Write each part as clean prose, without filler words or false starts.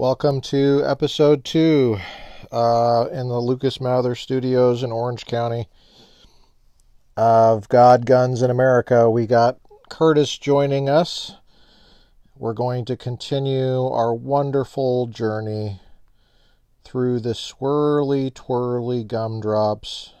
Welcome to episode 2 in the Lucas Mather Studios in Orange County of God, Guns, in America. We got Curtis joining us. We're going to continue our wonderful journey through the swirly, twirly gumdrops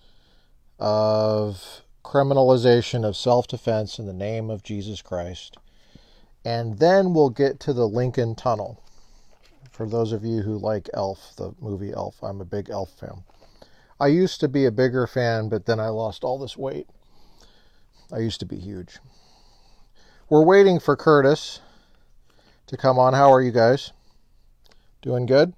of criminalization of self-defense in the name of Jesus Christ. And then we'll get to the Lincoln Tunnel. For those of you who like Elf, the movie Elf, I'm a big Elf fan. I used to be a bigger fan, but then I lost all this weight. I used to be huge. We're waiting for Curtis to come on. How are you guys? Doing good?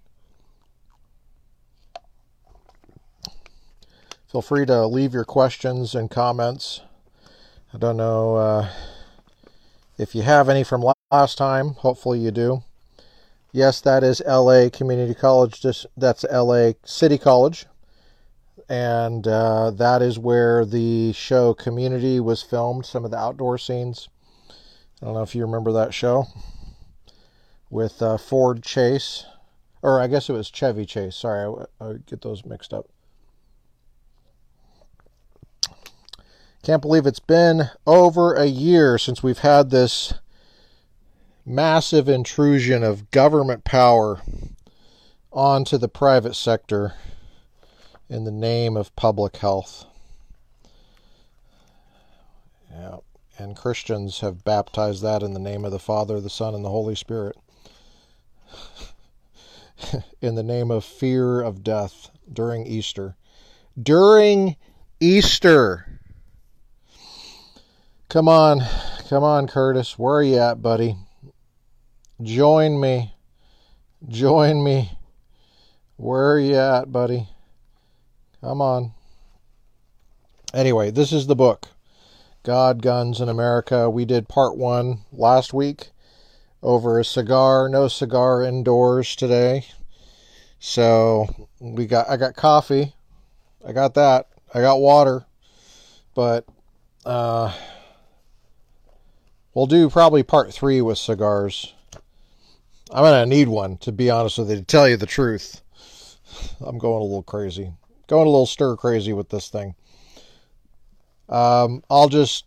Feel free to leave your questions and comments. I don't know if you have any from last time. Hopefully you do. Yes, that is LA Community College. That's LA City College. And that is where the show Community was filmed, some of the outdoor scenes. I don't know if you remember that show with Ford Chase. Or I guess it was Chevy Chase. Sorry, I get those mixed up. Can't believe it's been over a year since we've had this massive intrusion of government power onto the private sector in the name of public health. Yeah, and Christians have baptized that in the name of the Father, the Son, and the Holy Spirit. In the name of fear of death during Easter. During Easter! Come on, Curtis. Where are you at, buddy? Join me. Where are you at, buddy? Come on. Anyway, this is the book, God, Guns, in America. We did part 1 last week over a cigar. No cigar indoors today. So I got coffee. I got that. I got water. But we'll do probably part 3 with cigars. I'm going to need one, to be honest with you, to tell you the truth. I'm going a little crazy. Going a little stir crazy with this thing. I'll just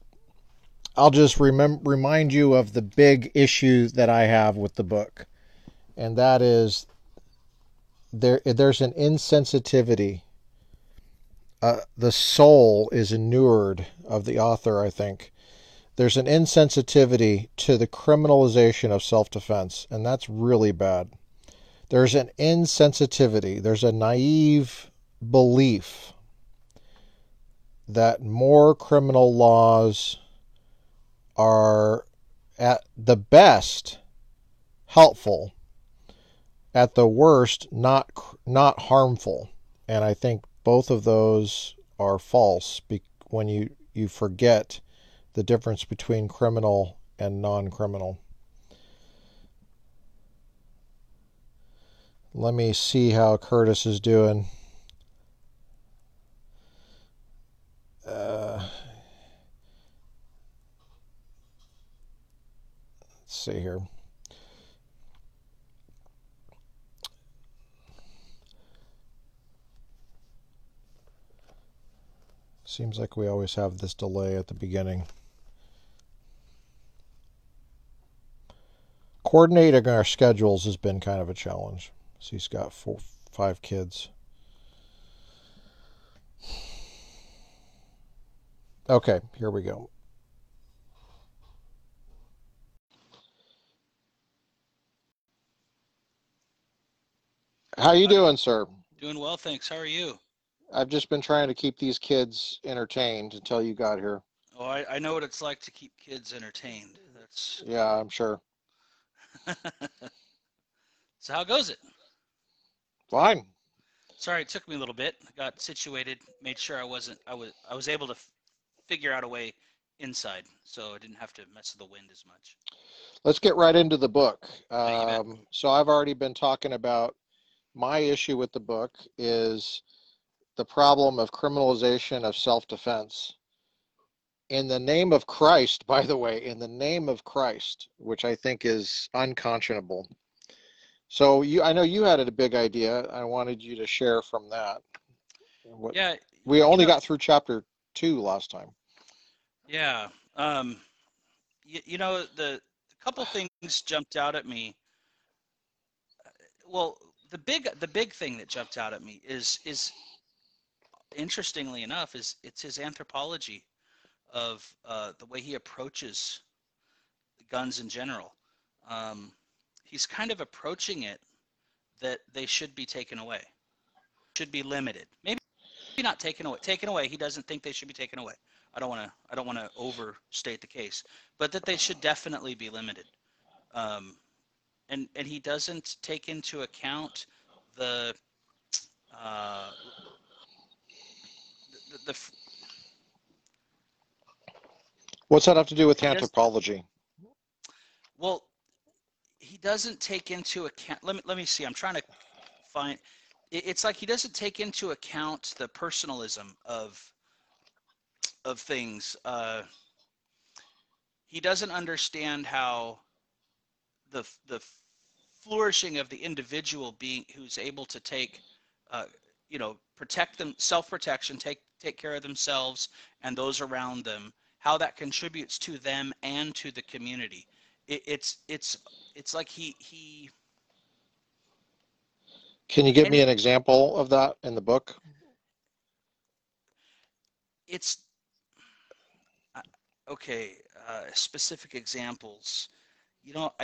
remind you of the big issue that I have with the book. And that is there's an insensitivity. The soul is inured of the author, I think. There's an insensitivity to the criminalization of self-defense, and that's really bad. There's an insensitivity, there's a naive belief that more criminal laws are at the best helpful, at the worst not harmful. And I think both of those are false when you forget the difference between criminal and non-criminal. Let me see how Curtis is doing. Let's see here. Seems like we always have this delay at the beginning. Coordinating our schedules has been kind of a challenge. So he's got 5 kids. Okay, here we go. How you doing, sir? Doing well, thanks. How are you? I've just been trying to keep these kids entertained until you got here. Oh, I know what it's like to keep kids entertained. That's Yeah, I'm sure. So how goes it? Fine. Sorry, it took me a little bit. I got situated, made sure I was able to figure out a way inside, so I didn't have to mess with the wind as much. Let's get right into the book. You bet. So I've already been talking about my issue with the book is the problem of criminalization of self-defense. In the name of Christ, by the way, in the name of Christ, which I think is unconscionable. So I know you had a big idea. I wanted you to share from that. What Yeah, we you only know, got through chapter 2 last time. yeah. The a couple things jumped out at me. Well, the big thing that jumped out at me is interestingly enough is it's his anthropology of the way he approaches guns in general. Um, he's kind of approaching it that they should be taken away, should be limited. Maybe not taken away. Taken away. He doesn't think they should be taken away. I don't want to overstate the case, but that they should definitely be limited. Um, and he doesn't take into account the uh, the What's that have to do with he does anthropology? well he doesn't take into account. Let me see. I'm trying to find. It's like he doesn't take into account the personalism of things. He doesn't understand how the flourishing of the individual being who's able to take, uh, protect them, self-protection, take care of themselves and those around them, how that contributes to them and to the community. It's like he Can you give and me it an example of that in the book? it's uh, okay. Specific examples. You know,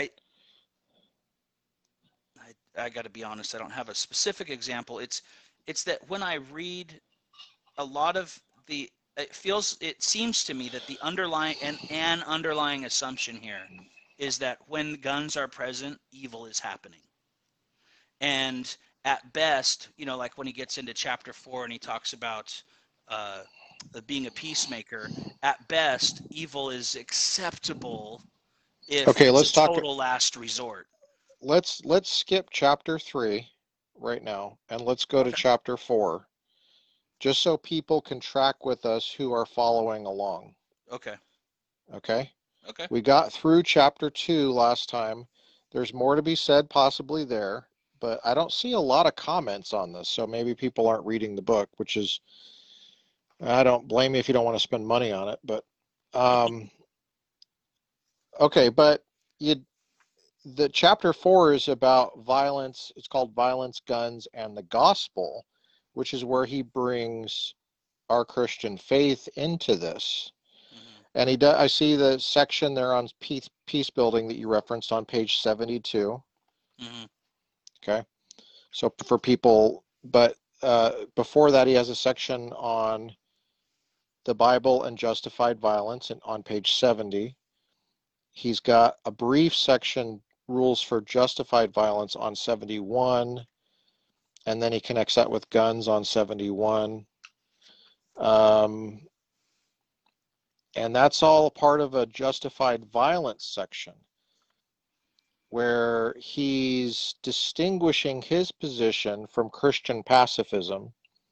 I got to be honest. I don't have a specific example. It's that when I read a lot of the it seems to me that the underlying and an underlying assumption here is that when guns are present, evil is happening. And at best, like when he gets into chapter 4 and he talks about uh, being a peacemaker, at best, evil is acceptable if Okay, it's a total last resort. let's skip chapter 3 right now and let's go to Okay. chapter 4 just so people can track with us who are following along. Okay. Okay? Okay. We got through chapter 2 last time. There's more to be said possibly there, but I don't see a lot of comments on this, so maybe people aren't reading the book, which is, I don't blame you if you don't want to spend money on it, but um, okay, but you the chapter 4 is about violence. It's called Violence, Guns, and the Gospel, which is where he brings our Christian faith into this. Hmm. And I see the section there on peace building that you referenced on page 72. Hmm. Okay. So for people, but before that, he has a section on the Bible and justified violence and on page 70. He's got a brief section, rules for justified violence, on 71, and then he connects that with guns on 71. Um, and that's all part of a justified violence section where he's distinguishing his position from Christian pacifism.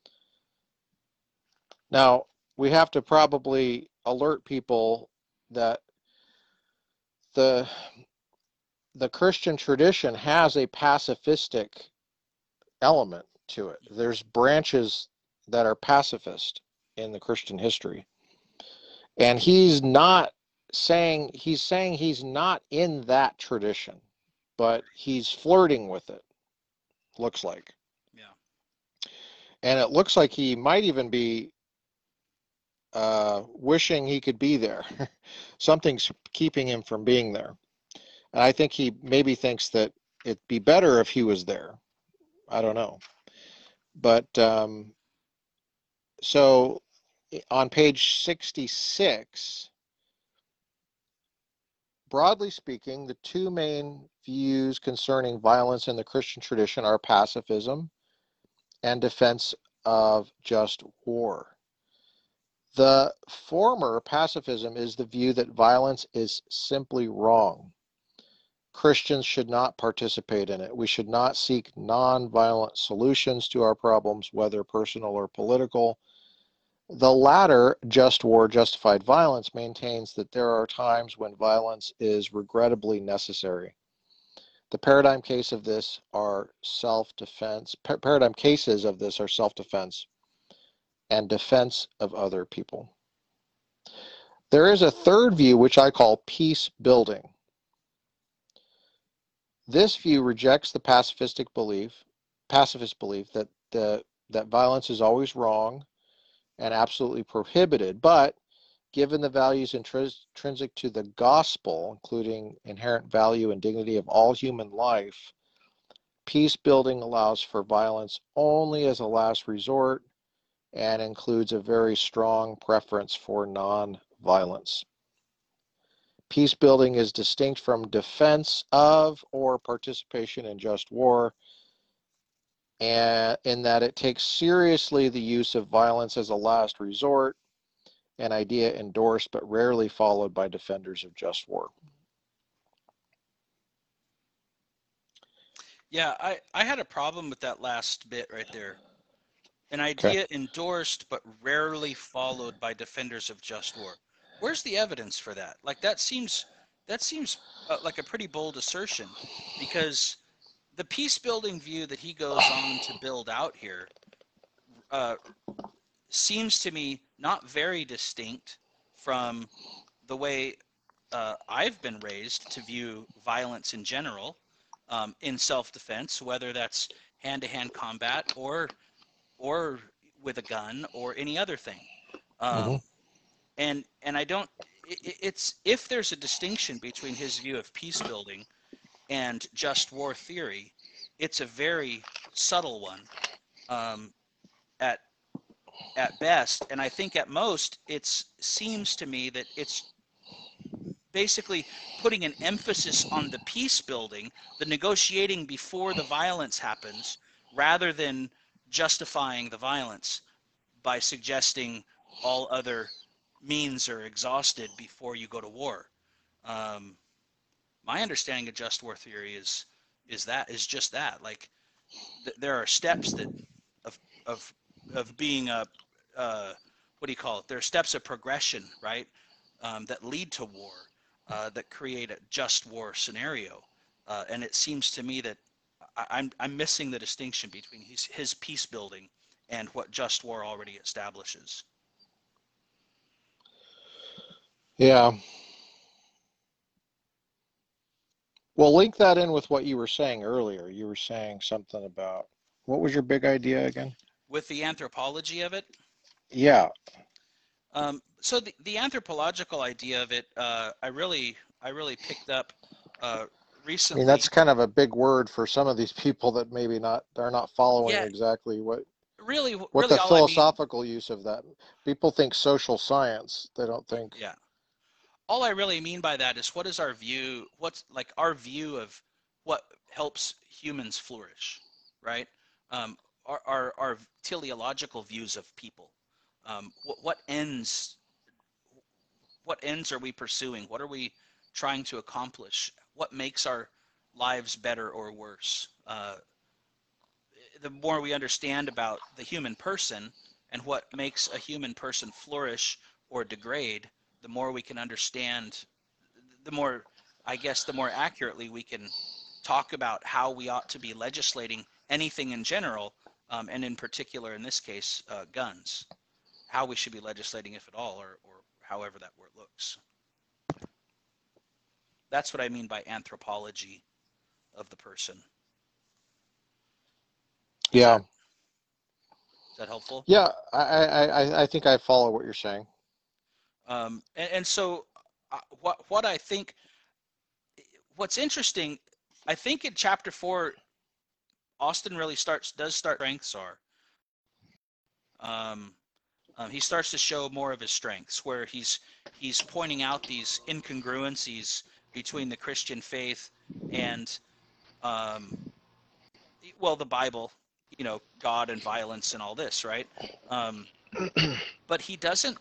Now, we have to probably alert people that the the Christian tradition has a pacifistic element to it. There's branches that are pacifist in the Christian history. And he's saying he's not in that tradition, but he's flirting with it, looks like. Yeah. And it looks like he might even be wishing he could be there. Something's keeping him from being there. And I think he maybe thinks that it'd be better if he was there. I don't know. But so on page 66, broadly speaking, the two main views concerning violence in the Christian tradition are pacifism and defense of just war. The former, pacifism, is the view that violence is simply wrong. Christians should not participate in it. We should not seek non-violent solutions to our problems, whether personal or political. The latter, just war, justified violence, maintains that there are times when violence is regrettably necessary. The paradigm case of this are self-defense. Paradigm cases of this are self-defense and defense of other people. There is a third view, which I call peace building. This view rejects the pacifist belief that that violence is always wrong and absolutely prohibited, but given the values intrinsic to the gospel, including inherent value and dignity of all human life, peace building allows for violence only as a last resort and includes a very strong preference for non-violence. Peace building is distinct from defense of or participation in just war, and in that it takes seriously the use of violence as a last resort, an idea endorsed but rarely followed by defenders of just war. Yeah, I had a problem with that last bit right there. An Okay. idea endorsed but rarely followed by defenders of just war. Where's the evidence for that? Like that seems like a pretty bold assertion, because the peace building view that he goes on to build out here seems to me not very distinct from the way I've been raised to view violence in general, in self-defense, whether that's hand-to-hand combat or with a gun or any other thing. Mm-hmm. And I don't. It's if there's a distinction between his view of peace building and just war theory, it's a very subtle one, at at best, and I think at most it seems to me that it's basically putting an emphasis on the peace building, the negotiating before the violence happens, rather than justifying the violence by suggesting all other means are exhausted before you go to war. Um, my understanding of just war theory is just that. Like there are steps that of of of being a what do you call it? There are steps of progression, right? That lead to war, that create a just war scenario. And it seems to me that I'm missing the distinction between his peace building and what just war already establishes. Yeah. Well, link that in with what you were saying earlier. You were saying something about what was your big idea again? With the anthropology of it, Yeah. so the anthropological idea of it, I really picked up I mean, recently. that's kind of a big word for some of these people that maybe not they're not following Yeah, exactly what really the all I mean, philosophical use of that. People think social science. They don't think. yeah, all I really mean by that is what is our view, what's like our view of what helps humans flourish, right? Um, our teleological views of people. What ends are we pursuing? What are we trying to accomplish? What makes our lives better or worse? The more we understand about the human person and what makes a human person flourish or degrade, the more we can understand, the more, I guess, the more accurately we can talk about how we ought to be legislating anything in general, and in particular, in this case, guns, how we should be legislating, if at all, or however that word looks. That's what I mean by anthropology of the person. Is Yeah. that helpful? Yeah. I think I follow what you're saying. And so, what I think, what's interesting, I think in chapter 4, Austin really does start strengths are. Um, he starts to show more of his strengths, where he's pointing out these incongruencies between the Christian faith and, um, well, the Bible, God and violence and all this, right? Um, but he doesn't.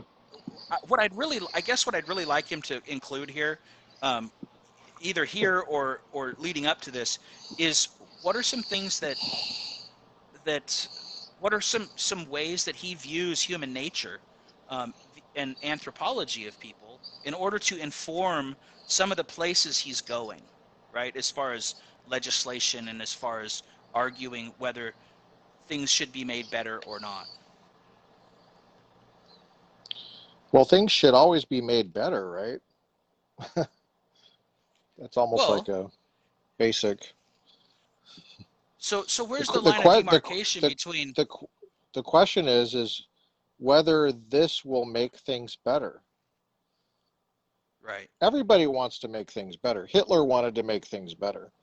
What I'd really like him to include here, um, either here or leading up to this, is what are some things that what are some ways that he views human nature, um, and anthropology of people in order to inform some of the places he's going. right? As far as legislation and as far as arguing whether things should be made better or not. Well, things should always be made better, right? That's almost Well, like a basic. so The where's the qu- the line of que- the demarcation the between the, the question is whether this will make things better. right? Everybody wants to make things better. Hitler wanted to make things better,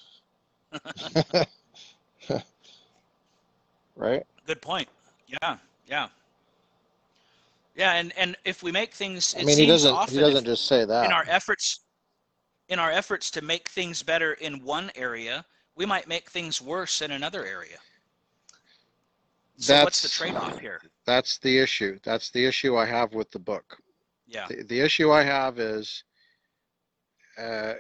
right? Good point. Yeah, yeah, yeah. And if we make things, I it mean, he seems doesn't he often doesn't if just say in that. our efforts in our efforts to make things better in one area, we might make things worse in another area. So what's the That's trade-off here? that's the issue. That's the issue I have with the book. Yeah. The issue I have is uh,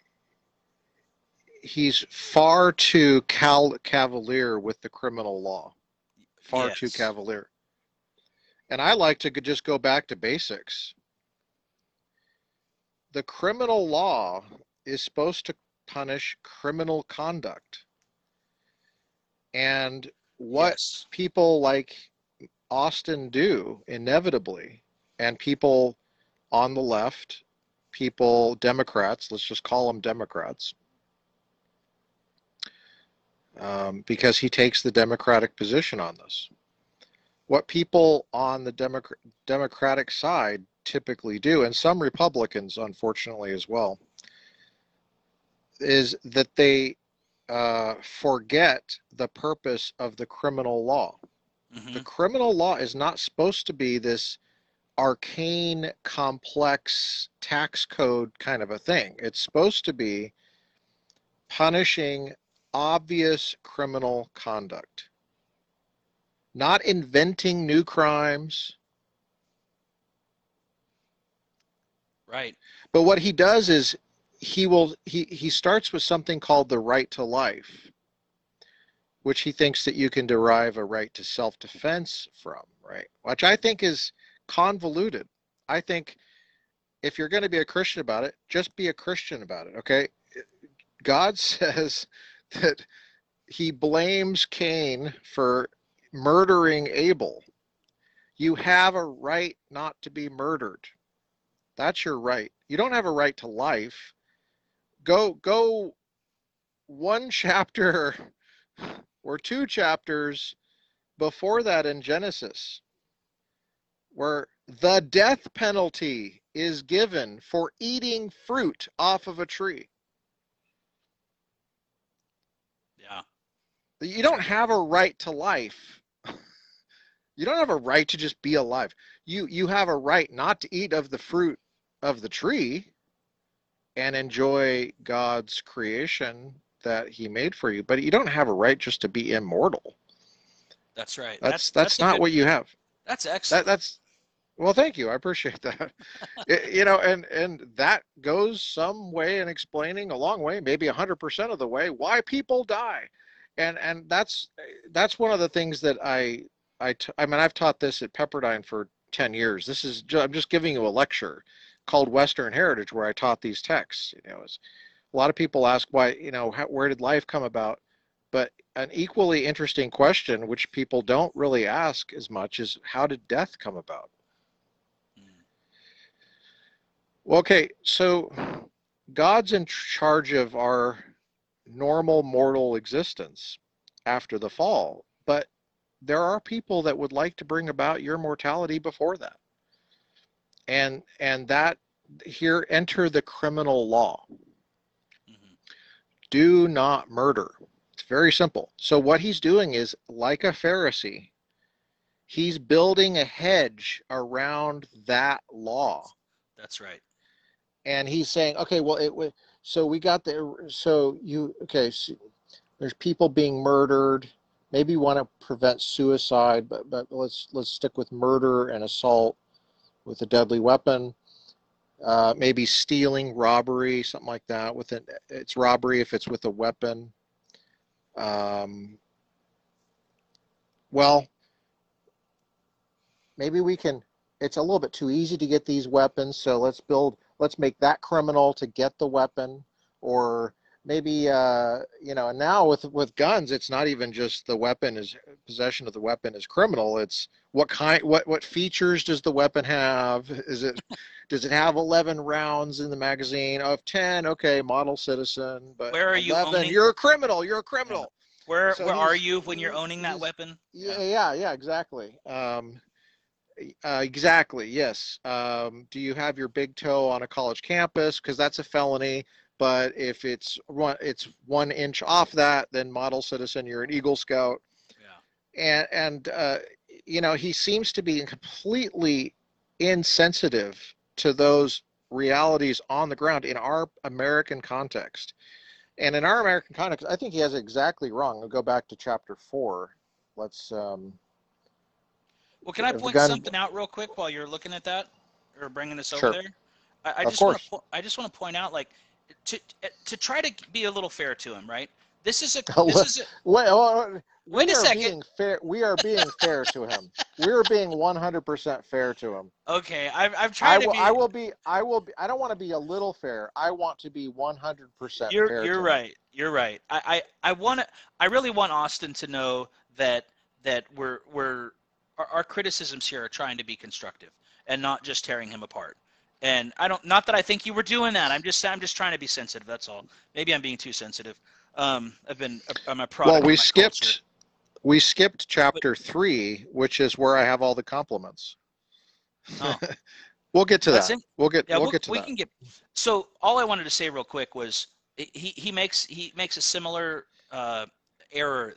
he's far too cavalier with the criminal law. Far too Yes. cavalier. And I like to just go back to basics. The criminal law is supposed to punish criminal conduct. And what Yes. people like Austin do inevitably, and people on the left, people, Democrats, let's just call them Democrats, because he takes the Democratic position on this. What people on the Democratic side typically do, and some Republicans, unfortunately, as well, is that they forget the purpose of the criminal law. The Mm-hmm. criminal law is not supposed to be this arcane, complex tax code kind of a thing. It's supposed to be punishing obvious criminal conduct, not inventing new crimes. Right. But what he does is he starts with something called the right to life, which he thinks that you can derive a right to self-defense from, right? Which I think is convoluted. I think if you're going to be a Christian about it, just be a Christian about it, okay? God says that he blames Cain for murdering Abel. You have a right not to be murdered. That's your right. You don't have a right to life. Go one chapter or two chapters before that in Genesis, where the death penalty is given for eating fruit off of a tree. Yeah. You don't have a right to life. You don't have a right to just be alive. You have a right not to eat of the fruit of the tree and enjoy God's creation that he made for you, but you don't have a right just to be immortal. That's right. That's not what you have. That's excellent. That's well, thank you. I appreciate that. And that goes some way in explaining, a long way, maybe 100% of the way, why people die. And that's one of the things that I mean, I've taught this at Pepperdine for 10 years. I'm just giving you a lecture called Western Heritage where I taught these texts. A lot of people ask why, where did life come about? But an equally interesting question, which people don't really ask as much, is how did death come about? Mm. Well, okay, so God's in charge of our normal mortal existence after the fall, but there are people that would like to bring about your mortality before that. And that here enter the criminal law. Mm-hmm. Do not murder. It's very simple. So what he's doing is, like a Pharisee, he's building a hedge around that law. That's right. And he's saying, okay, well, so we got okay, so there's people being murdered. Maybe you want to prevent suicide, but let's stick with murder and assault with a deadly weapon. Maybe stealing, robbery, something like that. It's robbery if it's with a weapon. Well, maybe we can. It's a little bit too easy to get these weapons, so let's make that criminal to get the weapon, or maybe and now with guns, it's not even just the weapon is possession of the weapon is criminal. It's what features does the weapon have? Does it have 11 rounds in the magazine? Of 10, okay, model citizen, but Where are you 11, owning? you're a criminal. You're a Yeah. criminal. Where So are you when you're owning that he's weapon? yeah, exactly. Exactly, yes. Do you have your big toe on a college campus? Because that's a felony. But if it's 1 inch off that, then model citizen, you're an Eagle Scout. Yeah. And he seems to be completely insensitive to those realities on the ground in our American context. And in our American context, I think he has it exactly wrong. I'll go back to chapter 4. Let's Well, can I the point gun. something out real quick while you're looking at that or bringing this over Sure, there? I of just want course. to I just want to point out, like, to try to be a little fair to him, right? This is a this is a Well, wait we a are second. being fair. We are being fair to him. We are being 100% fair to him. Okay, I've I tried to will. be. I will be. I don't want to be a little fair. I want to be 100% fair You're to him. right. You're right. I want to. I really want Austin to know that we're our criticisms here are trying to be constructive and not just tearing him apart. And I don't. Not that I think you were doing that. I'm just trying to be sensitive. That's all. Maybe I'm being too sensitive. I'm a Well, product of my culture. we skipped But chapter 3, which is where I have all the compliments. oh, We'll get to that's that. it. Yeah, We'll get to we that. can get. So all I wanted to say real quick was he makes a similar error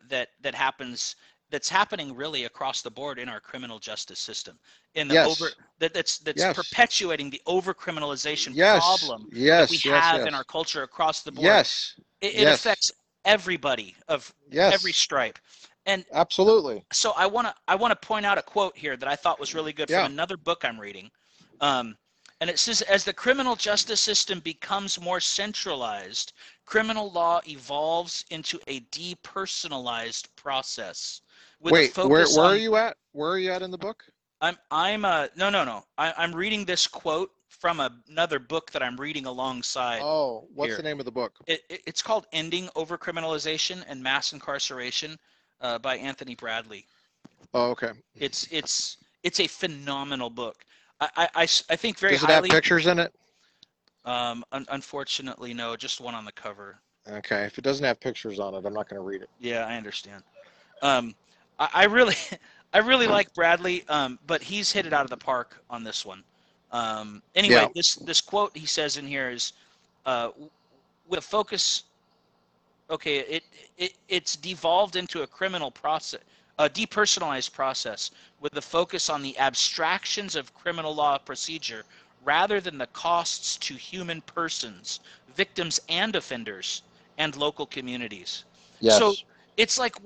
that's happening really across the board in our criminal justice system in the over Yes. that's Yes. perpetuating the over criminalization Yes. problem that we Yes. Yes. have in our Yes. culture across the board. Yes. It Yes. affects everybody of every Yes. stripe. And Absolutely. so I want to point out a quote here that I thought was really good from Yeah. another book I'm reading. Um, and it says, as the criminal justice system becomes more centralized, criminal law evolves into a depersonalized process with a Wait, focus where are on. you at? Where are you at in the book? I'm no no no. I'm reading this quote from another book that I'm reading alongside Oh, what's the here. name of the book? It's called Ending Overcriminalization and Mass Incarceration by Anthony Bradley. Oh, okay. It's a phenomenal book. I think very Does it have highly. pictures in it? Unfortunately, no, just one on the cover. Okay. If it doesn't have pictures on it, I'm not going to read it. Yeah, I understand. Um, I really, I really like Bradley, but he's hit it out of the park on this one. Anyway, Yeah. this quote he says in here is, with a focus. Okay, it's devolved into a criminal process, a depersonalized process with a focus on the abstractions of criminal law procedure rather than the costs to human persons, victims and offenders, and local communities. So Yes. it's like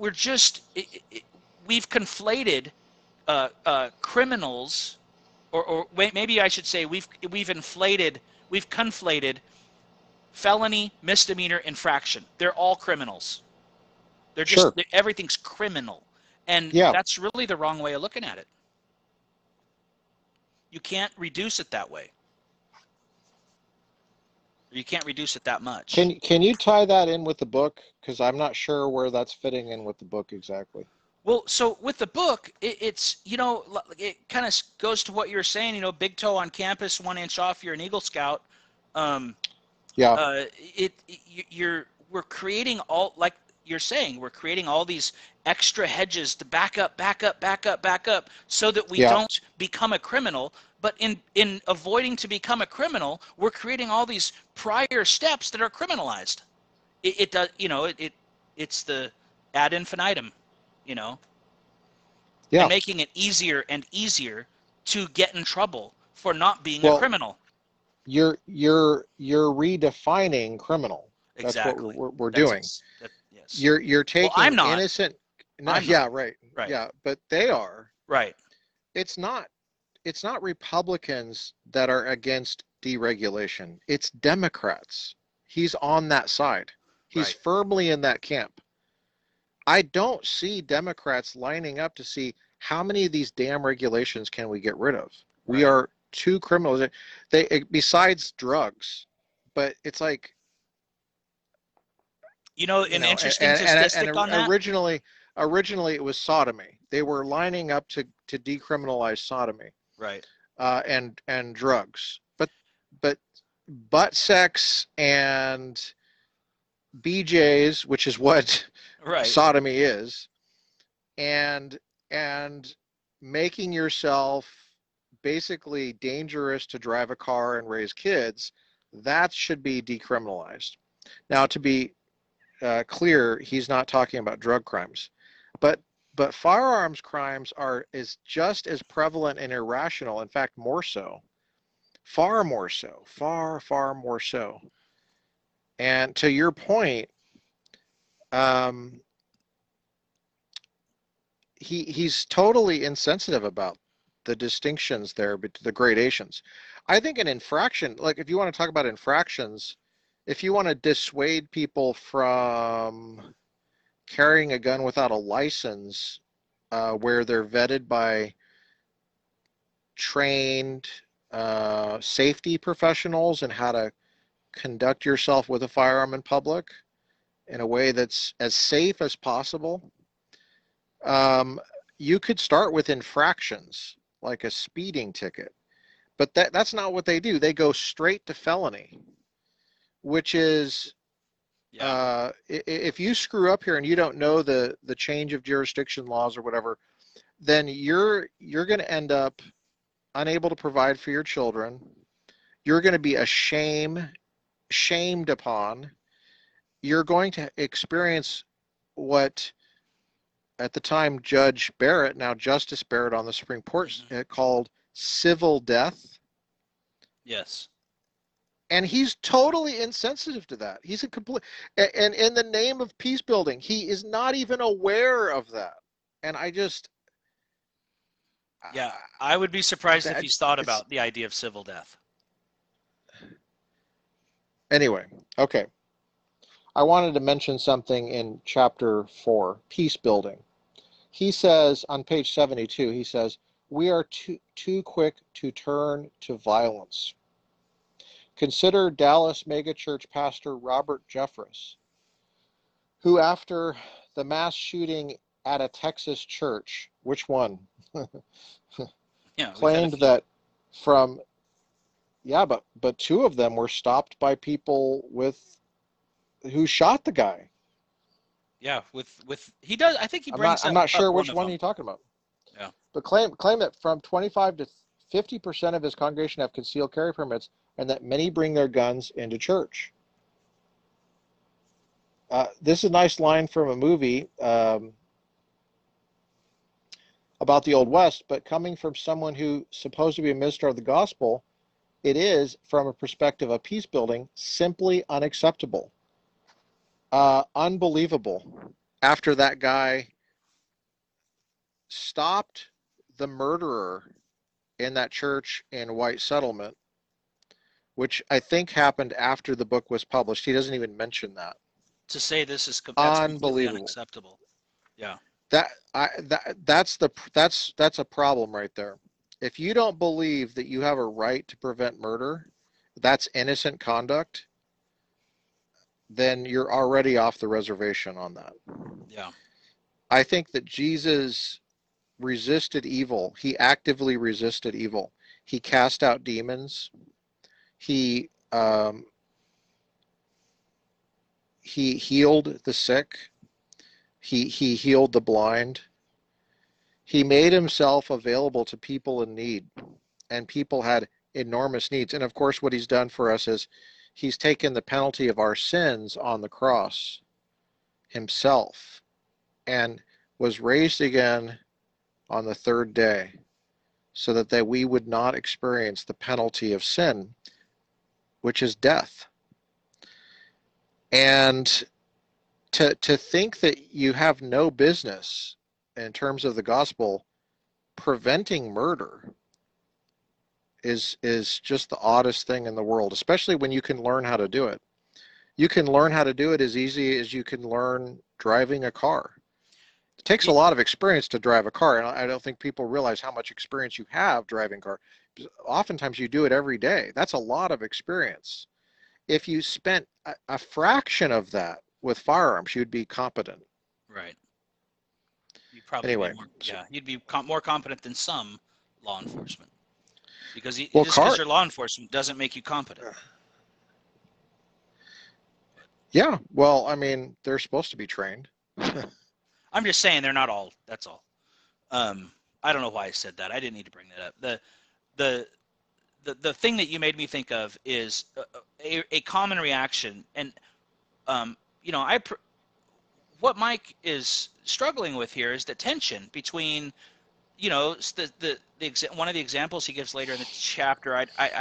we've conflated criminals, or maybe I should say we've conflated felony, misdemeanor, infraction. They're all criminals. Sure. Everything's criminal. And Yeah. that's really the wrong way of looking at it. You can't reduce it that way. You can't reduce it that much. Can you tie that in with the book? Because I'm not sure where that's fitting in with the book exactly. Well, so with the book, it's, it kind of goes to what you're saying, big toe on campus, 1 inch off, you're an Eagle Scout. Yeah. We're creating all, like you're saying, we're creating all these extra hedges to back up so that we Yeah. don't become a criminal. But in avoiding to become a criminal, we're creating all these prior steps that are criminalized. It does, it's the ad infinitum, and Yeah. making it easier and easier to get in trouble for not being a Well, criminal. you're redefining criminal. That's Exactly. what we're doing. Yes. You're taking I'm not. innocent. No, I'm yeah, not. right. Right. Yeah, but they are. Right. It's not Republicans that are against deregulation. It's Democrats. He's on that side. He's Right. firmly in that camp. I don't see Democrats lining up to see how many of these damn regulations can we get rid of. We Right. are too criminals. Besides drugs, but it's like You know, you an know, interesting statistic on that. originally it was sodomy. They were lining up to decriminalize sodomy, Right. and drugs, but butt sex and BJ's, which is what Right. sodomy is, and and making yourself basically dangerous to drive a car and raise kids, that should be decriminalized. Now, to be clear, he's not talking about drug crimes, but firearms crimes are is just as prevalent and irrational. In fact, more so, far more so, far more so. And to your point, um, he's totally insensitive about the distinctions there, but the gradations. I think an infraction, like if you want to talk about infractions, if you want to dissuade people from carrying a gun without a license, where they're vetted by trained safety professionals and how to conduct yourself with a firearm in public in a way that's as safe as possible. Um, you could start with infractions like a speeding ticket, but that's not what they do. They go straight to felony, which is Yeah. if you screw up here and you don't know the change of jurisdiction laws or whatever, then you're going to end up unable to provide for your children. You're going to be shamed upon. You're going to experience what at the time Judge Barrett, now Justice Barrett on the Supreme Court, Hmm. called civil death. Yes. And he's totally insensitive to that. He's a complete, and in the name of peace building, he is not even aware of that. And I just, Yeah. I would be surprised if that he's thought it's about the idea of civil death. anyway. Okay, I wanted to mention something in chapter 4, peace building. He says on page 72, he says, we are too quick to turn to violence. Consider Dallas megachurch pastor Robert Jeffress, who after the mass shooting at a Texas church, which one? Yeah, we've had a Claimed few. that from, yeah, but two of them were stopped by people with who shot the guy. Yeah, with he does. I think he I'm not brings I'm up, not sure one which of one them. you're talking about. Yeah. But claim that from 25 to 50% of his congregation have concealed carry permits, and that many bring their guns into church. This is a nice line from a movie about the Old West, but coming from someone who supposed to be a minister of the gospel, it is, from a perspective of peace building, simply unacceptable. Unbelievable. After that guy stopped the murderer in that church in White Settlement, which I think happened after the book was published. He doesn't even mention that. To say that's completely Unbelievable. unacceptable. Yeah. That's a problem right there. If you don't believe that you have a right to prevent murder, that's innocent conduct, then you're already off the reservation on that. Yeah. I think that Jesus resisted evil. He actively resisted evil. He cast out demons. He he healed the sick. He healed the blind. He made himself available to people in need, and people had enormous needs. And of course, what he's done for us is he's taken the penalty of our sins on the cross himself and was raised again on the third day so that we would not experience the penalty of sin, which is death. And to think that you have no business in terms of the gospel preventing murder is just the oddest thing in the world, especially when you can learn how to do it. You can learn how to do it as easy as you can learn driving a car. It takes a Ye- lot of experience to drive a car, and I don't think people realize how much experience you have driving a car. Oftentimes you do it every day. That's a lot of experience. If you spent a fraction of that with firearms. You'd be competent. Right. You'd probably be Anyway, more, so, yeah, you'd be more competent than some law enforcement. Because well, just because you're law enforcement doesn't make you competent. yeah, well, I mean, they're supposed to be trained. I'm just saying they're not all. That's all. I don't know why I said that. I didn't need to bring that up. The the thing that you made me think of is a common reaction, and you know, what Mike is struggling with here is the tension between, you know, one of the examples he gives later in the chapter.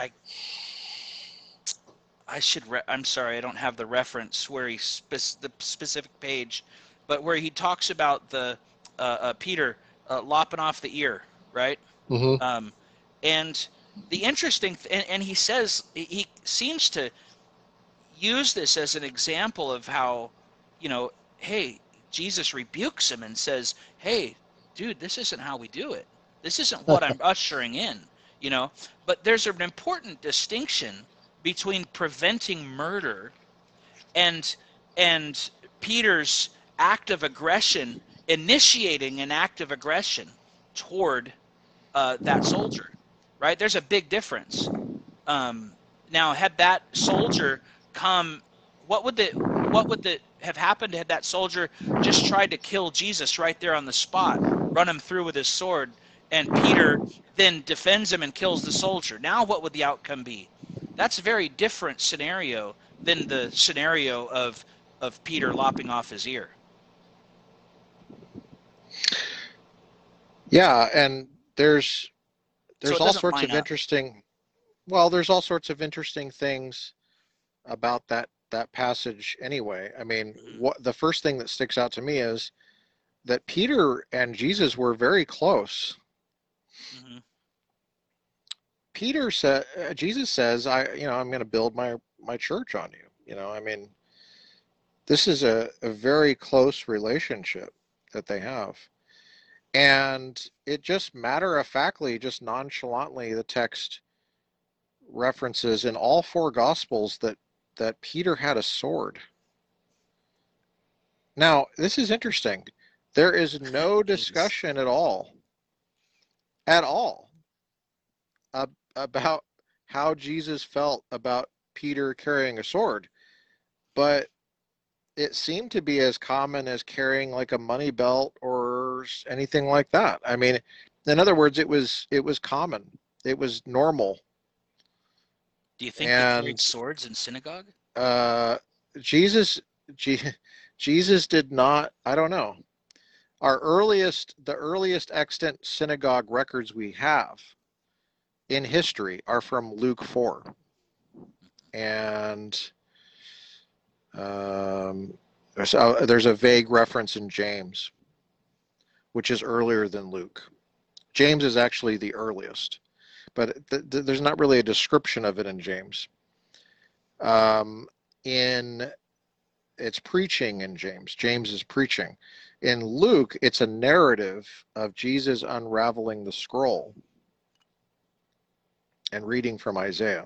I should. I'm sorry, I don't have the reference where the specific page, but where he talks about the Peter lopping off the ear, right? Mm-hmm. And the interesting, and he says he seems to use this as an example of how, you know, hey, Jesus rebukes him and says, hey, dude, this isn't how we do it. This isn't what I'm ushering in, you know. But there's an important distinction between preventing murder and and Peter's act of aggression, initiating an act of aggression toward that soldier, right? There's a big difference. Now, had that soldier come, what would have happened had that soldier just tried to kill Jesus right there on the spot, run him through with his sword, and Peter then defends him and kills the soldier? Now, what would the outcome be? That's a very different scenario than the scenario of Peter lopping off his ear. Yeah, and there's So it all doesn't sorts line of up. interesting. Well, there's all sorts of interesting things about that passage anyway. I mean, Mm-hmm. what the first thing that sticks out to me is that Peter and Jesus were very close. Mm-hmm. Peter said, Jesus says, I'm going to build my church on you. You know, I mean, this is a very close relationship that they have. And it just matter of factly, just nonchalantly, the text references in all four gospels that Peter had a sword. Now, this is interesting. There is no discussion at all, about how Jesus felt about Peter carrying a sword, but it seemed to be as common as carrying like a money belt or anything like that. I mean, in other words, it was common. It was normal. Do you think they carried And swords in synagogue? uh, Jesus, Jesus did not. I don't know. The earliest extant synagogue records we have in history are from Luke 4, and there's a vague reference in James, which is earlier than Luke. James is actually the earliest, but there's not really a description of it in James. In It's preaching in James. James is preaching. In Luke, it's a narrative of Jesus unraveling the scroll and reading from Isaiah.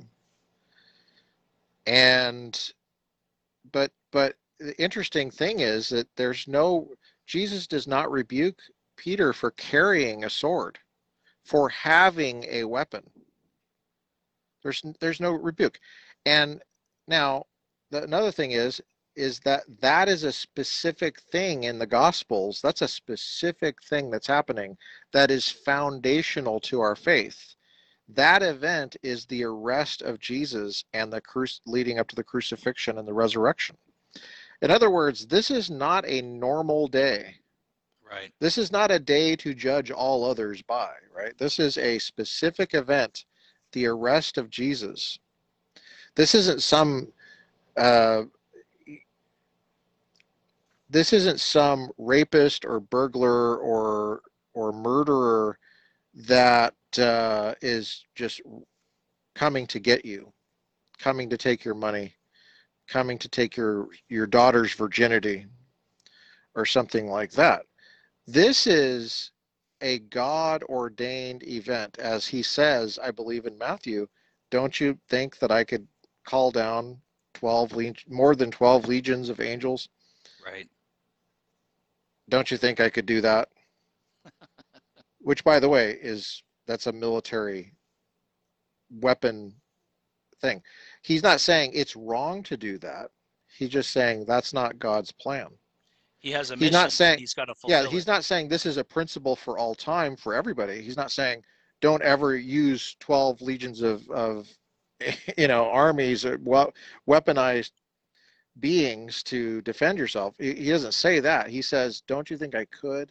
And but the interesting thing is that Jesus does not rebuke Peter for carrying a sword, for having a weapon. There's no rebuke. And now another thing is that is a specific thing in the Gospels. That's a specific thing that's happening that is foundational to our faith. That event is the arrest of Jesus and leading up to the crucifixion and the resurrection. In other words, this is not a normal day. Right. This is not a day to judge all others by, right? This is a specific event, the arrest of Jesus. This isn't some uh, rapist or burglar or murderer that is just coming to get you, coming to take your money, coming to take your daughter's virginity or something like that. This is a God-ordained event. As he says, I believe in Matthew, don't you think that I could call down more than 12 legions of angels Right. Don't you think I could do that? Which, by the way, that's a military weapon thing. He's not saying it's wrong to do that. He's just saying that's not God's plan. He has a He's not mission and saying, he's got to yeah, fulfill it. he's not saying this is a principle for all time for everybody. He's not saying don't ever use 12 legions of armies or weaponized beings to defend yourself. He doesn't say that. He says, don't you think I could?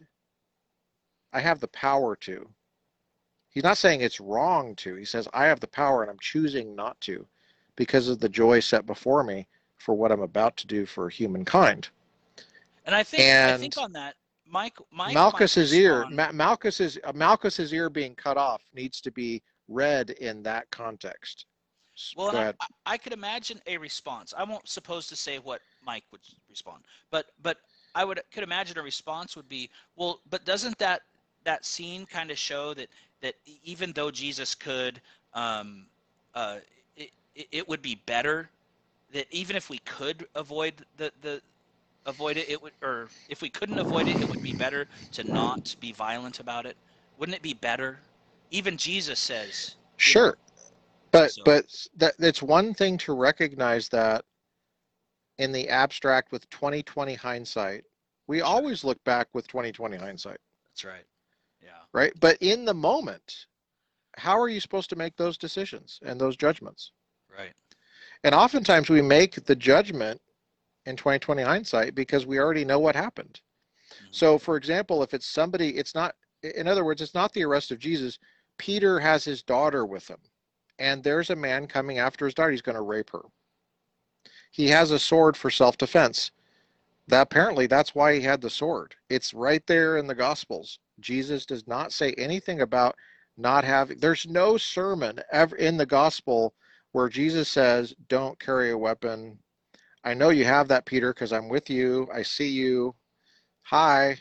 I have the power to. He's not saying it's wrong to. He says, I have the power and I'm choosing not to because of the joy set before me for what I'm about to do for humankind. And I think And on that, Mike might Malchus's ear, respond. Malchus's ear being cut off needs to be read in that context. Well, Go and ahead. I could imagine a response. I won't suppose to say what Mike would respond, but I could imagine a response would be, well, but doesn't that scene kind of show that even though Jesus could, um, uh, it would be better that even if we could avoid avoid it, it would, or if we couldn't avoid it, it would be better to not be violent about it. Wouldn't it be better? Even Jesus says, Sure. But so. but it's one thing to recognize that in the abstract with 2020 hindsight. We Sure. always look back with 2020 hindsight, That's right. Yeah. right? But in the moment, how are you supposed to make those decisions and those judgments? Right. And oftentimes we make the judgment in 2020 hindsight because we already know what happened. Mm-hmm. So, for example, if it's somebody, it's not, in other words, it's not the arrest of Jesus. Peter has his daughter with him, and there's a man coming after his daughter. He's going to rape her. He has a sword for self-defense. Apparently, that's why he had the sword. It's right there in the Gospels. Jesus does not say anything about not having, there's no sermon ever in the Gospel where Jesus says, don't carry a weapon. I know you have that, Peter, because I'm with you. I see you. Hi.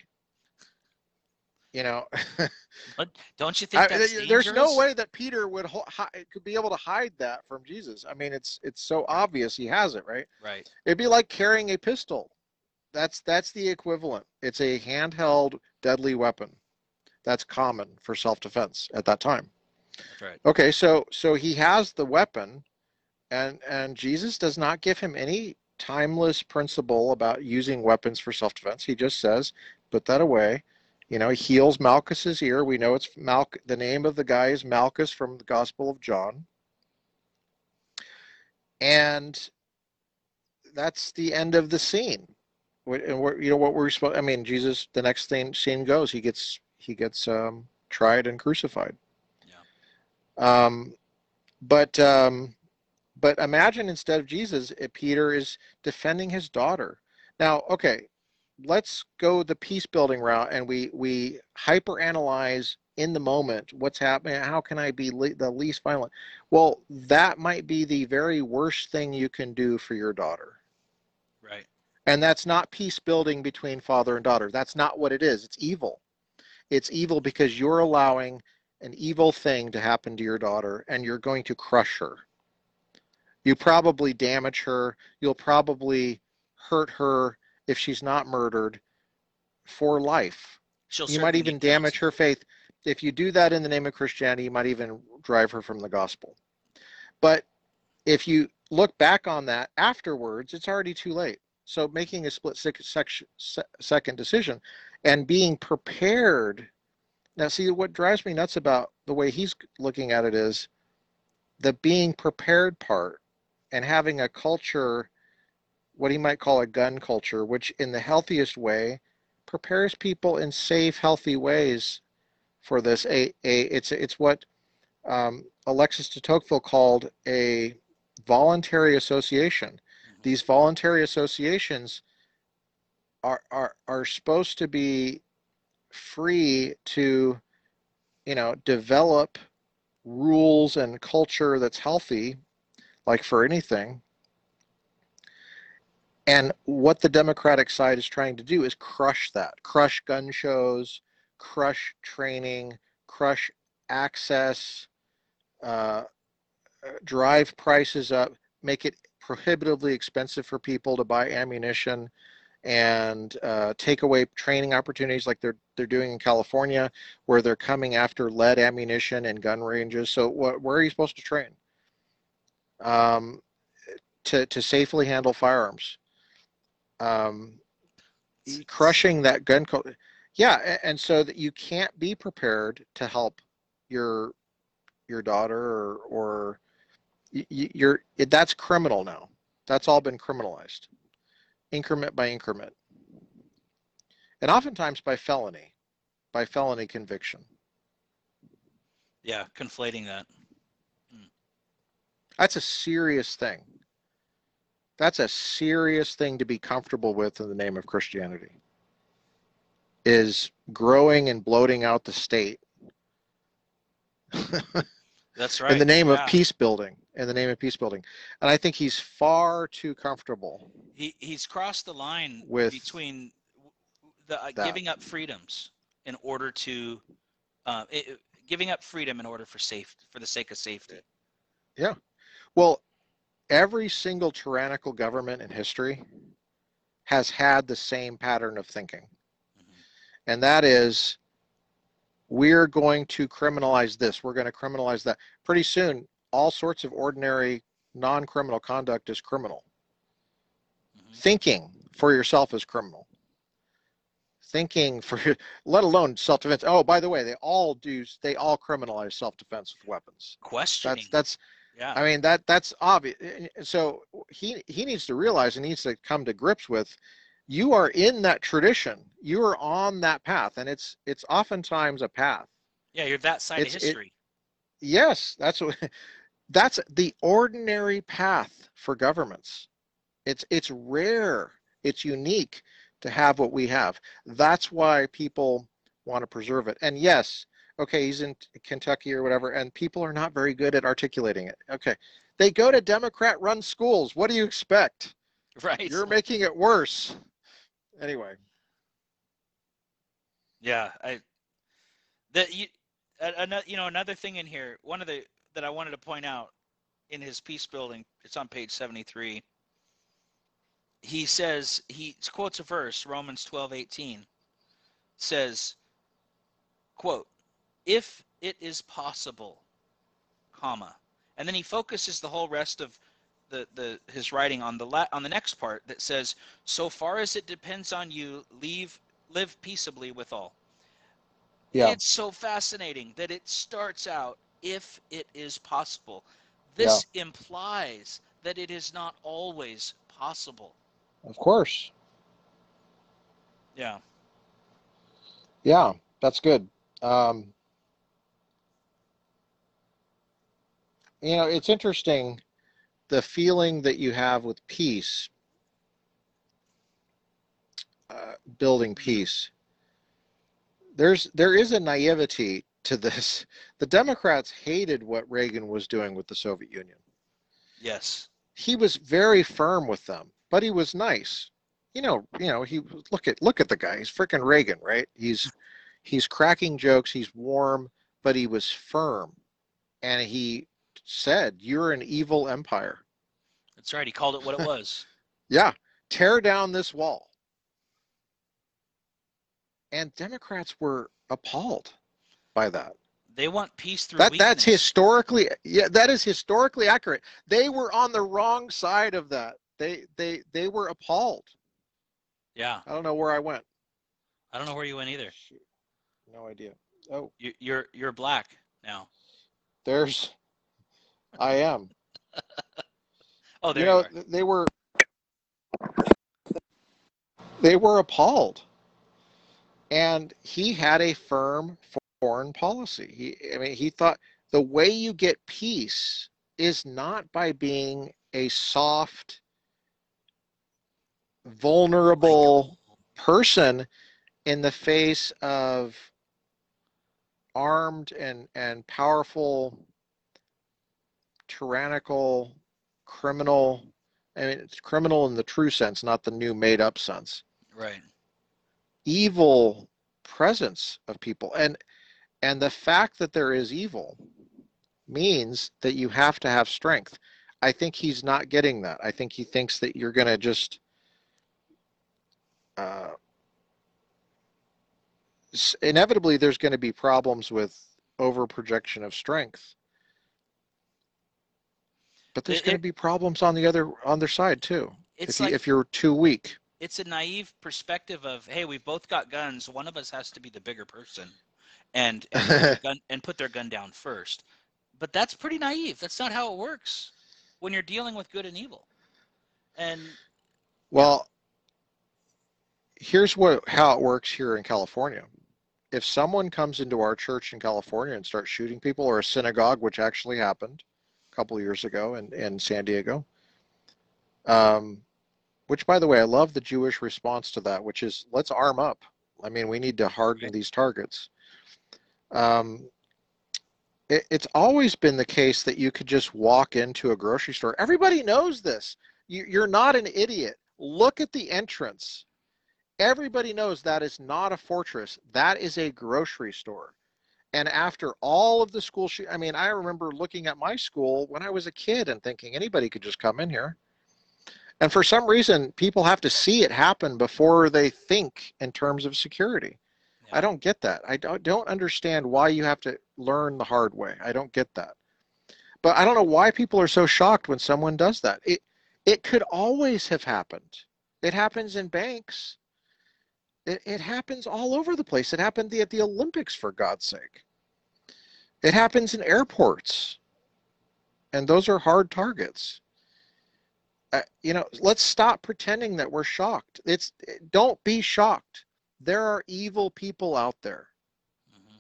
You know, But don't you think that's there's no dangerous? way that Peter could be able to hide that from Jesus. I mean, it's so Right. obvious he has it, right? Right. It'd be like carrying a pistol. That's the equivalent. It's a handheld deadly weapon. That's common for self-defense at that time. That's right. Okay, so he has the weapon, and Jesus does not give him any timeless principle about using weapons for self-defense. He just says, put that away. You know, he heals Malchus's ear. We know it's the name of the guy is Malchus from the Gospel of John. And that's the end of the scene. And what we're supposed, I mean, Jesus, the next scene goes, he gets tried and crucified. Yeah. Um, but but imagine instead of Jesus, Peter is defending his daughter. Now, okay, let's go the peace building route, and we hyper analyze in the moment what's happening. How can I be the least violent? Well, that might be the very worst thing you can do for your daughter. Right. And that's not peace building between father and daughter. That's not what it is. It's evil. It's evil because you're allowing an evil thing to happen to your daughter, and you're going to crush her. You probably damage her. You'll probably hurt her if she's not murdered for life. She'll You might certainly even need damage her counseling. faith. If you do that in the name of Christianity, you might even drive her from the gospel. But if you look back on that afterwards, it's already too late. So making a second decision and being prepared. Now, see, what drives me nuts about the way he's looking at it is the being prepared part and having a culture, what he might call a gun culture, which in the healthiest way prepares people in safe, healthy ways for this. It's what Alexis de Tocqueville called a voluntary association. Mm-hmm. These voluntary associations are supposed to be free to, develop rules and culture that's healthy, like for anything. And what the Democratic side is trying to do is crush that, crush gun shows, crush training, crush access, uh, drive prices up, make it prohibitively expensive for people to buy ammunition, and take away training opportunities like they're doing in California, where they're coming after lead ammunition and gun ranges. So where are you supposed to train um, to safely handle firearms? Um, It's Crushing insane. that gun culture. Yeah, and so that you can't be prepared to help your daughter or that's criminal now. That's all been criminalized, increment by increment, and oftentimes by felony conviction. Yeah, conflating that. Mm. That's a serious thing. That's a serious thing to be comfortable with in the name of Christianity. Is growing and bloating out the state That's in the right. name of Yeah. peace building. In the name of peace building, and I think he's far too comfortable He's crossed the line with between the that. giving up freedoms in order to giving up freedom in order for the sake of safety. Yeah. Well, every single tyrannical government in history has had the same pattern of thinking. Hmm. And that is, we're going to criminalize this, we're going to criminalize that. Pretty soon, all sorts of ordinary non-criminal conduct is criminal. Hmm. Thinking for yourself is criminal. Thinking for, let alone self-defense. Oh, by the way, they all criminalize self-defense with weapons. Questioning. That's Yeah. I mean, that's obvious. So he needs to realize and needs to come to grips with, you are in that tradition. You are on that path, and it's oftentimes a path. Yeah, you're that side of It history. Yes, that's what that's the ordinary path for governments. It's rare. It's unique to have what we have. That's why people want to preserve it. And yes, okay, he's in Kentucky or whatever, and people are not very good at articulating it. Okay. They go to Democrat-run schools. What do you expect? Right. You're making it worse. Anyway, Yeah. I that you another another thing in here. One of the that I wanted to point out in his peace building. It's on page 73. He says he quotes a verse, Romans 12:18 says, quote, if it is possible, comma, and then he focuses the whole rest of the his writing on on the next part that says, so far as it depends on you, live peaceably with all. yeah, It's so fascinating that it starts out, if it is possible. yeah, This implies that it is not always possible. of course. Yeah. Yeah, that's good. Um, it's interesting the feeling that you have with peace, building peace. There is a naivety to this. The Democrats hated what Reagan was doing with the Soviet Union. Yes. He was very firm with them, but he was nice. He look at the guy. He's freaking Reagan, right? He's cracking jokes. He's warm, but he was firm, and he said, "You're an evil empire. That's right. He called it what it was. Yeah, tear down this wall." And Democrats were appalled by that. They want peace through weakness. That is historically accurate. They were on the wrong side of that. They were appalled. Yeah. I don't know where I went. I don't know where you went either. Shoot, no idea. Oh, You're black now. there's I am. Oh, You there you know, are. they were appalled. And he had a firm foreign policy. He thought the way you get peace is not by being a soft, vulnerable Likable. person in the face of armed and powerful, tyrannical, criminal. I mean, it's criminal in the true sense, not the new made up sense. Right. Evil presence of people. And the fact that there is evil means that you have to have strength. I think he's not getting that. I think he thinks that you're going to just uh, inevitably there's going to be problems with over projection of strength, but there's It, going to it be problems on the other side too. it's If like you're too weak. it's a naive perspective of, hey, we've both got guns. One of us has to be the bigger person and put their gun down first. But that's pretty naive. That's not how it works when you're dealing with good and evil. And you know, Well, here's how it works here in California. If someone comes into our church in California and starts shooting people, or a synagogue, which actually happened a couple of years ago in San Diego, um, which, by the way, I love the Jewish response to that, which is let's arm up. I mean, we need to harden right? these targets. Um, it's always been the case that you could just walk into a grocery store. Everybody knows this. You're not an idiot. Look at the entrance. Everybody knows that is not a fortress. That is a grocery store. And after all of the school I mean, I remember looking at my school when I was a kid and thinking anybody could just come in here. And for some reason, people have to see it happen before they think in terms of security. I Yeah. don't get that. I don't understand why you have to learn the hard way. I don't get that. But I don't know why people are so shocked when someone does that. It could always have happened. It happens in banks. It happens all over the place. It happened at the Olympics, for God's sake. It happens in airports, and those are hard targets. Let's stop pretending that we're shocked. Don't be shocked. There are evil people out there. Hmm.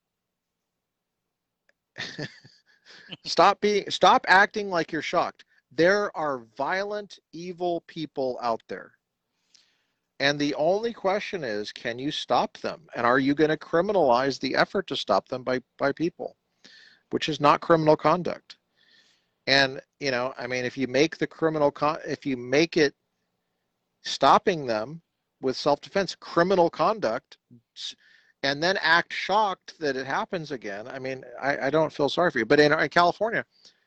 Stop acting like you're shocked. There are violent, evil people out there. And the only question is, can you stop them? And are you going to criminalize the effort to stop them by people, which is not criminal conduct? And, I mean, if you make if you make it stopping them with self-defense criminal conduct, and then act shocked that it happens again, I mean, I don't feel sorry for you. But in California,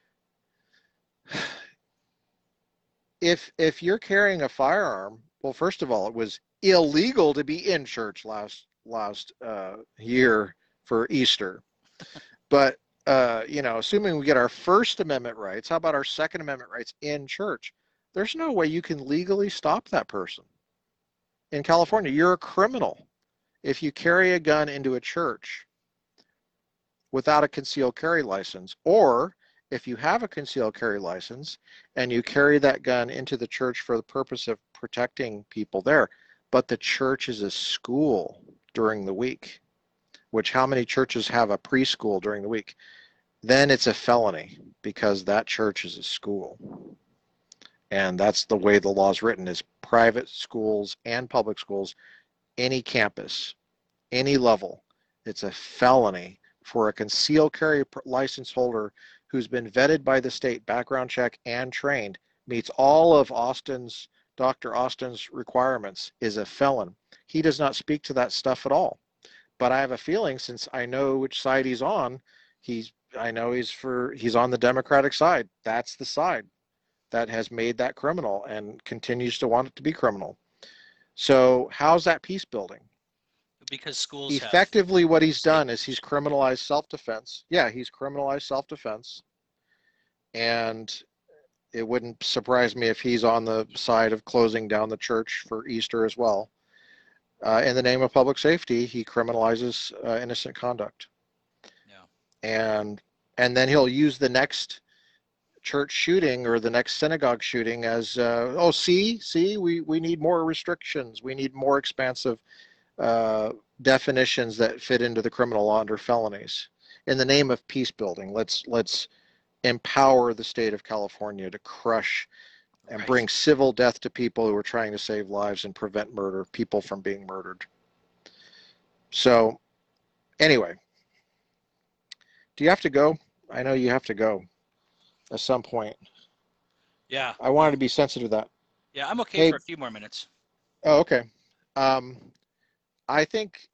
if you're carrying a firearm, well, first of all, it was illegal to be in church last year for Easter. But assuming we get our First Amendment rights, how about our Second Amendment rights in church? There's no way you can legally stop that person. In California, you're a criminal if you carry a gun into a church without a concealed carry license, or if you have a concealed carry license and you carry that gun into the church for the purpose of protecting people there, but the church is a school during the week, which how many churches have a preschool during the week? Then it's a felony because that church is a school. And that's the way the law is written, is private schools and public schools, any campus, any level, it's a felony for a concealed carry license holder who's been vetted by the state, background check, and trained, meets all of Dr. Austin's requirements, is a felon. He does not speak to that stuff at all. But I have a feeling, since I know which side he's on, I know he's on the Democratic side. That's the side that has made that criminal and continues to want it to be criminal. So how's that peace building? Because schools have Effectively, what he's done is he's stipends. criminalized self-defense. Yeah, he's criminalized self-defense. And it wouldn't surprise me if he's on the side of closing down the church for Easter as well. In the name of public safety, he criminalizes innocent conduct. Yeah. And then he'll use the next church shooting or the next synagogue shooting as, see, we need more restrictions. We need more expansive definitions that fit into the criminal law under felonies. In the name of peace building, let's empower the state of California to crush and Right. bring civil death to people who are trying to save lives and prevent murder, people from being murdered. So anyway, do you have to go? I know you have to go at some point. Yeah. I wanted to be sensitive to that. Yeah, I'm okay Hey, for a few more minutes. oh, okay. I think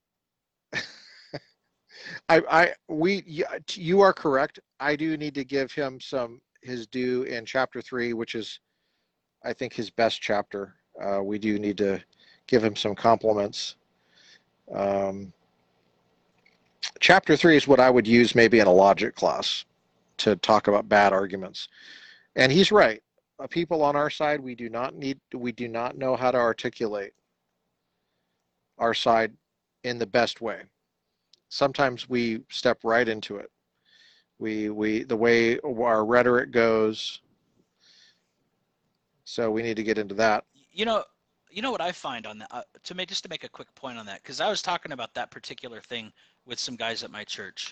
you are correct. I do need to give him his due in chapter 3, which is, I think, his best chapter. We do need to give him some compliments. Um, Chapter 3 is what I would use maybe in a logic class to talk about bad arguments. And he's right. People on our side, we do not know how to articulate our side in the best way. Sometimes we step right into it. The way our rhetoric goes. So we need to get into that. You know, what I find on that, just to make a quick point on that, because I was talking about that particular thing with some guys at my church,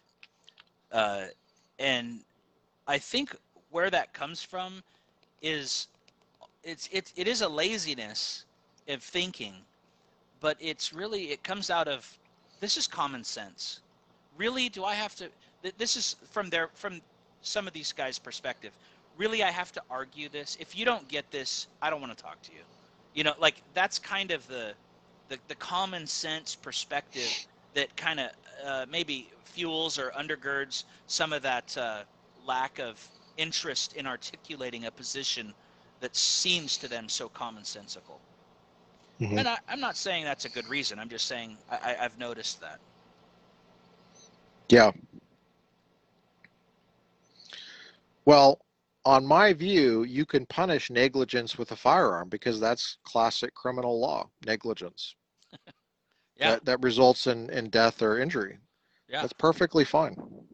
and I think where that comes from is it is a laziness of thinking, but it comes out of, this is common sense. Really, do I have to? This is from some of these guys' perspective. Really, I have to argue this? If you don't get this, I don't want to talk to you. Like that's kind of the common sense perspective that kind of maybe fuels or undergirds some of that lack of interest in articulating a position that seems to them so commonsensical. Mm-hmm. And I'm not saying that's a good reason. I'm just saying I've noticed that. Yeah. Well, on my view, you can punish negligence with a firearm because that's classic criminal law, negligence. Yeah. That results in death or injury. Yeah. That's perfectly fine.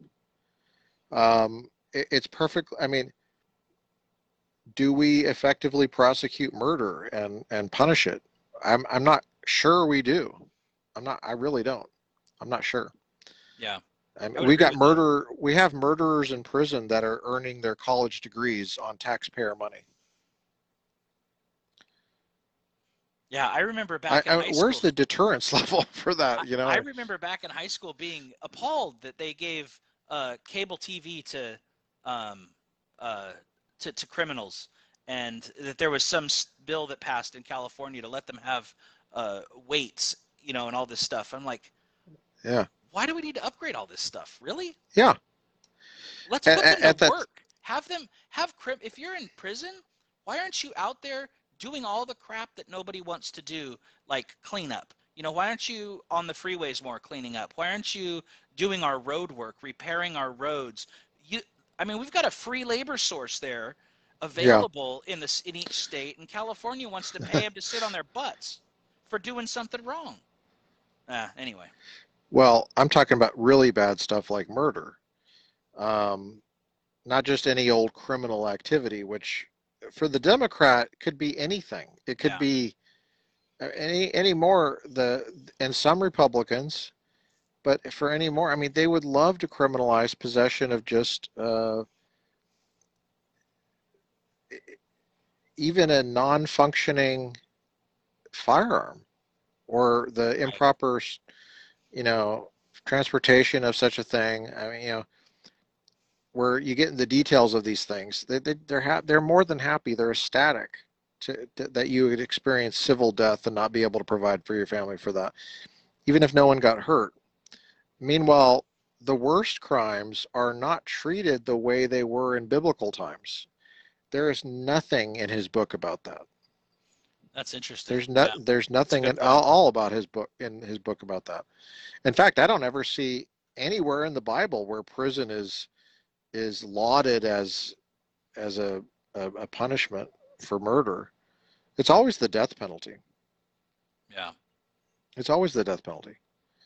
It's perfect. I mean, do we effectively prosecute murder and punish it? I'm not sure we do. I really don't. I'm not sure. Yeah. I mean, I would agree with that. we have murderers in prison that are earning their college degrees on taxpayer money. Yeah, I remember back in high Where's school. the deterrence level for that? I remember back in high school being appalled that they gave cable TV um, to criminals, and that there was some bill that passed in California to let them have weights, and all this stuff. I'm like, yeah, why do we need to upgrade all this stuff? Really? yeah. Let's put them to At that, work. If you're in prison, why aren't you out there doing all the crap that nobody wants to do, like cleanup? Why aren't you on the freeways more cleaning up? Why aren't you doing our road work, repairing our roads? We've got a free labor source there yeah. available in each state, and California wants to pay them to sit on their butts for doing something wrong. Anyway. Well, I'm talking about really bad stuff like murder. Not just any old criminal activity, which for the Democrat could be anything. It could be any more and some Republicans, but for any more, I mean, they would love to criminalize possession of just even a non-functioning firearm or the improper, transportation of such a thing. I mean, where you get in the details of these things, they're more than happy. They're ecstatic that you would experience civil death and not be able to provide for your family for that, even if no one got hurt. Meanwhile, the worst crimes are not treated the way they were in biblical times. There is nothing in his book about that. That's interesting. There's nothing at all about his book about that. In fact, I don't ever see anywhere in the Bible where prison is lauded as a punishment for murder. It's always the death penalty. Yeah. It's always the death penalty.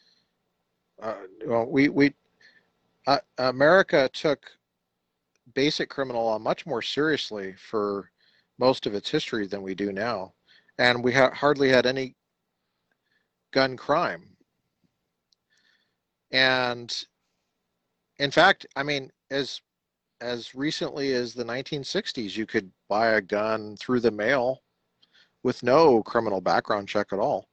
America took basic criminal law much more seriously for most of its history than we do now, and we hardly had any gun crime. And in fact, I mean, as recently as the 1960s, you could buy a gun through the mail with no criminal background check at all.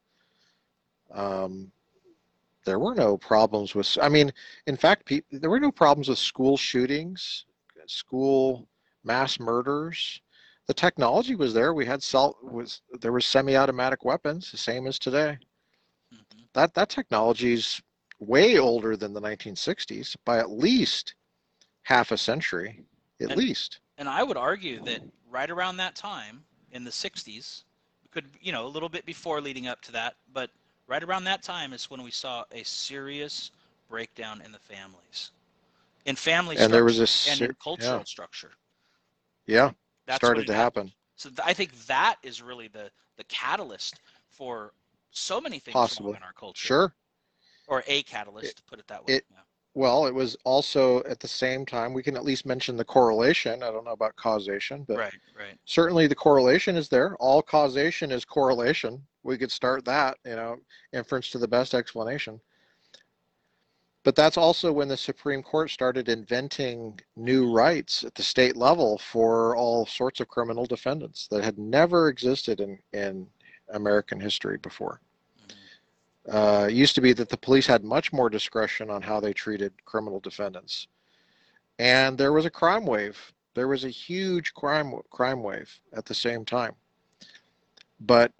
There were no problems with, I mean, in fact, there were no problems with school shootings, school mass murders. The technology was there. There was semi-automatic weapons, the same as today. Mm-hmm. That technology's way older than the 1960s by at least half a century, at least. And I would argue that right around that time in the 60s, could, a little bit before leading up to that, but right around that time is when we saw a serious breakdown in the families, in family And there was structure, and this, in yeah, cultural structure. yeah, That's when started it to happened. happen. So I think that is really the catalyst for so many things wrong Possibly. in our culture, Sure. or a catalyst, It, to put it that way. it, Yeah. well, it was also at the same time, we can at least mention the correlation. I don't know about causation, but Right. Right. certainly the correlation is there. All causation is correlation. We could start that, inference to the best explanation. But that's also when the Supreme Court started inventing new rights at the state level for all sorts of criminal defendants that had never existed in American history before. Hmm. It used to be that the police had much more discretion on how they treated criminal defendants. And there was a crime wave. There was a huge crime wave at the same time. But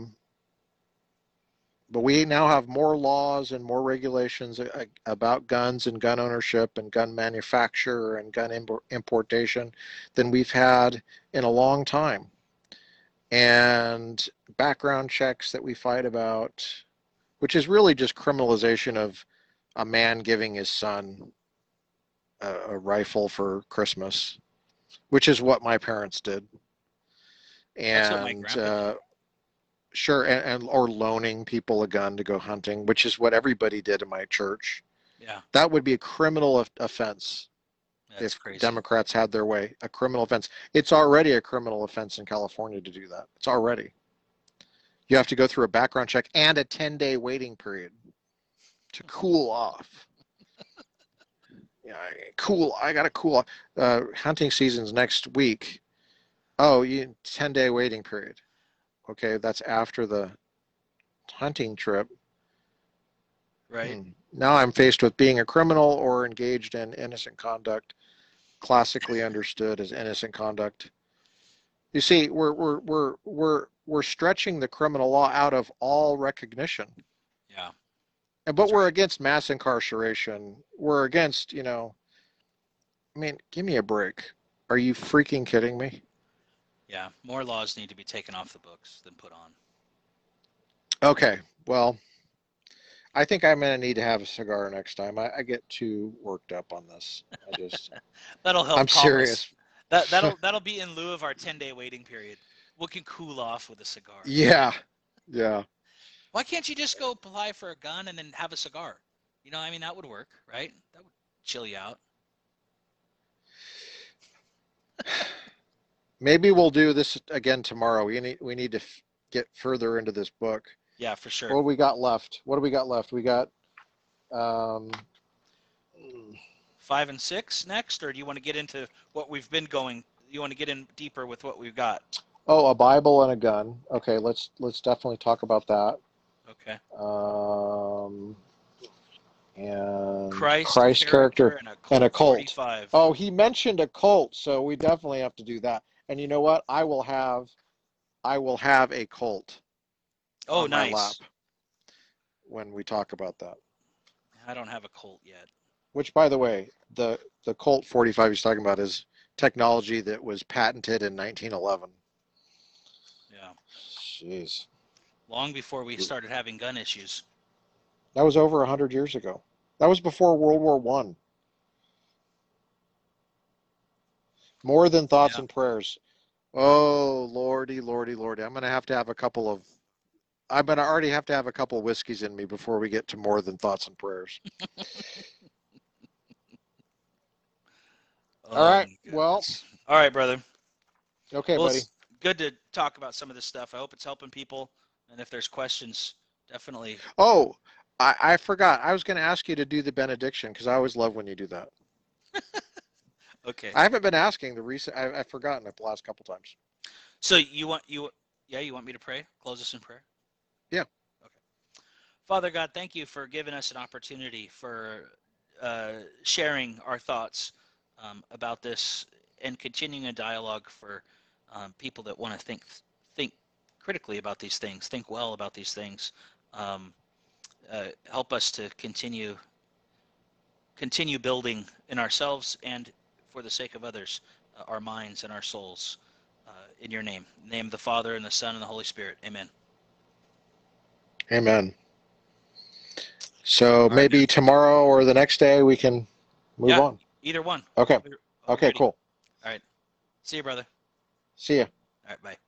but we now have more laws and more regulations about guns and gun ownership and gun manufacture and gun importation than we've had in a long time. And background checks that we fight about, which is really just criminalization of a man giving his son a rifle for Christmas, which is what my parents did. That's what my And grandpa did. sure, and or loaning people a gun to go hunting, which is what everybody did in my church. Yeah. That would be a criminal offense That's if crazy. Democrats had their way. A criminal offense. It's already a criminal offense in California to do that. It's already. You have to go through a background check and a 10-day waiting period to cool off. Yeah, cool. I got to cool off. Hunting season's next week. Oh, 10-day waiting period. Okay, that's after the hunting trip. Right. Now I'm faced with being a criminal or engaged in innocent conduct, classically understood as innocent conduct. You see, we're stretching the criminal law out of all recognition. Yeah. But That's we're right. against mass incarceration. We're against, I mean, give me a break. Are you freaking kidding me? Yeah. More laws need to be taken off the books than put on. Okay, well, I think I'm going to need to have a cigar next time. I get too worked up on this. That'll help I'm calm us. serious. That'll be in lieu of our 10-day waiting period. We can cool off with a cigar. Yeah, yeah. Why can't you just go apply for a gun and then have a cigar? I mean, that would work, right? That would chill you out. Maybe we'll do this again tomorrow. We need to get further into this book. Yeah, for sure. What do we got left? What do we got left? We got um, 5 and 6 next, or do you want to get into what we've been going? You want to get in deeper with what we've got? a Bible and a gun. Okay, let's definitely talk about that. Okay. Um, and Christ, Christ character character, and a and a Colt cult. 45. Oh, he mentioned a cult, so we definitely have to do that. And you know what? I will have a cult Oh, on my lap nice. when we talk about that. I don't have a Colt yet. Which, by the way, the Colt 45 he's talking about is technology that was patented in 1911. Yeah. Jeez, Long before we started having gun issues. that was over 100 years ago. That was before World War One. More than thoughts Yeah. and prayers. Oh, lordy, lordy, lordy! I'm gonna have to have a couple of. I'm gonna already have to have a couple of whiskeys in me before we get to more than thoughts and prayers. All Oh right. my Well, goodness. All right, brother. okay, Well, buddy. it's good to talk about some of this stuff. I hope it's helping people. And if there's questions, definitely. Oh, I forgot. I was going to ask you to do the benediction because I always love when you do that. Okay. I haven't been asking the recent. I've forgotten it the last couple times. So you want me to pray? Close us in prayer. Yeah. Okay. Father God, thank you for giving us an opportunity for sharing our thoughts about this and continuing a dialogue for people that want to think critically about these things, think well about these things. Um, Help us to continue building in ourselves and for the sake of others, our minds and our souls. in your name. In the name of the Father, and the Son, and the Holy Spirit. Amen. Amen. So All right, maybe man. tomorrow or the next day we can move on. Either one. Okay. Alrighty. Okay, cool. All right. See you, brother. See ya. All right, bye.